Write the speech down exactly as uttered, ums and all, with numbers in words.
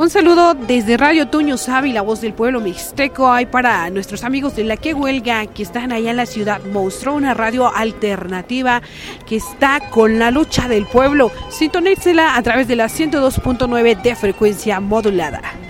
Un saludo desde Radio Toño Savi, la voz del pueblo mixteco. Hay para nuestros amigos de la que huelga que están allá en la ciudad Monstruo, una radio alternativa que está con la lucha del pueblo. Sintonícela a través de la ciento dos punto nueve de frecuencia modulada.